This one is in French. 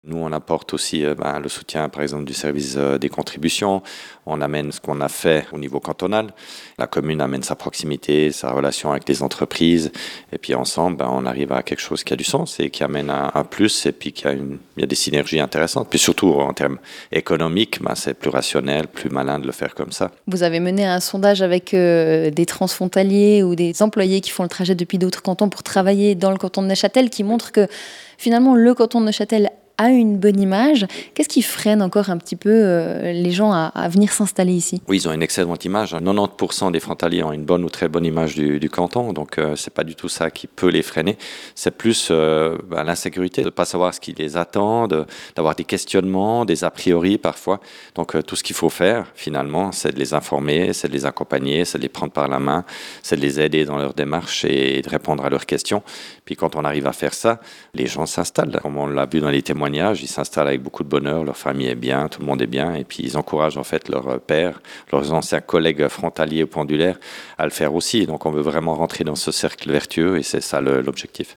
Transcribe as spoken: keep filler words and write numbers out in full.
Nous, on apporte aussi euh, ben, le soutien, par exemple, du service euh, des contributions. On amène ce qu'on a fait au niveau cantonal. La commune amène sa proximité, sa relation avec les entreprises. Et puis ensemble, ben, on arrive à quelque chose qui a du sens et qui amène un, un plus et puis qui a une, il y a des synergies intéressantes. Puis surtout, en termes économiques, ben, c'est plus rationnel, plus malin de le faire comme ça. Vous avez mené un sondage avec euh, des transfrontaliers ou des employés qui font le trajet depuis d'autres cantons pour travailler dans le canton de Neuchâtel qui montre que finalement le canton de Neuchâtel a une bonne image. Qu'est-ce qui freine encore un petit peu euh, les gens à, à venir s'installer ici ? Oui, ils ont une excellente image. quatre-vingt-dix pour cent des frontaliers ont une bonne ou très bonne image du, du canton, donc euh, c'est pas du tout ça qui peut les freiner. C'est plus euh, bah, l'insécurité, de ne pas savoir ce qui les attend, de, d'avoir des questionnements, des a priori parfois. Donc euh, tout ce qu'il faut faire, finalement, c'est de les informer, c'est de les accompagner, c'est de les prendre par la main, c'est de les aider dans leur démarche et de répondre à leurs questions. Puis quand on arrive à faire ça, les gens s'installent. Comme on l'a vu dans les témoignages, ils s'installent avec beaucoup de bonheur, leur famille est bien, tout le monde est bien, et puis ils encouragent en fait leurs pères, leurs anciens collègues frontaliers ou pendulaires à le faire aussi. Donc on veut vraiment rentrer dans ce cercle vertueux et c'est ça le, l'objectif.